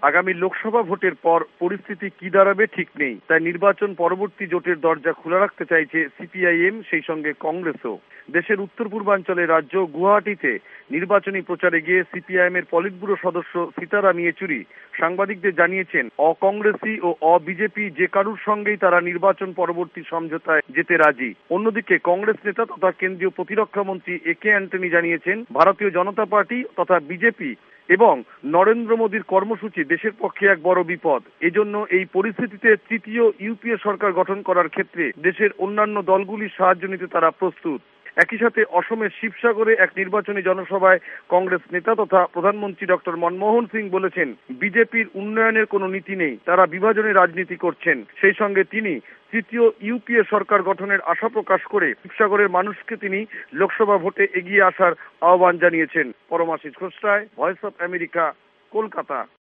আগামী লোকসভা ভোটের পর পরিস্থিতি কি দাঁড়াবে ঠিক নেই, তাই নির্বাচন পরবর্তী জোটের দরজা খোলা রাখতে চাইছে সিপিআইএম, সেই সঙ্গে কংগ্রেসও। দেশের উত্তর পূর্বাঞ্চলের রাজ্য গুয়াহাটিতে নির্বাচনী প্রচারে গিয়ে সিপিআইএম এর পলিট ব্যুরো সদস্য সীতারাম ইয়েচুরি সাংবাদিকদের জানিয়েছেন, অকংগ্রেসি ও অবিজেপি যে কারুর সঙ্গেই তারা নির্বাচন পরবর্তী সমঝোতায় যেতে রাজি। অন্যদিকে কংগ্রেস নেতা তথা কেন্দ্রীয় প্রতিরক্ষা মন্ত্রী একে অ্যান্টনি জানিয়েছেন, ভারতীয় জনতা পার্টি তথা বিজেপি এবং নরেন্দ্র মোদীর কর্মসূচি দেশের পক্ষে এক বড় বিপদ। এজন্য এই পরিস্থিতিতে তৃতীয় ইউপিএ সরকার গঠন করার ক্ষেত্রে দেশের অন্যান্য দলগুলির সাহায্য নিতে তারা প্রস্তুত। একই সাথে অসমের শিবসাগরে এক নির্বাচনী জনসভায় কংগ্রেস নেতা তথা প্রধানমন্ত্রী ডক্টর মনমোহন সিং বলেছেন, বিজেপির উন্নয়নের কোনো নীতি নেই, তারা বিভাজনের রাজনীতি করছেন। সেই সঙ্গে তিনি তৃতীয় ইউপিএ সরকার গঠনের আশা প্রকাশ করে শিবসাগরের মানুষকে তিনি লোকসভা ভোটে এগিয়ে আসার আহ্বান জানিয়েছেন। Paramashis Ghosh, voice of America, Kolkata.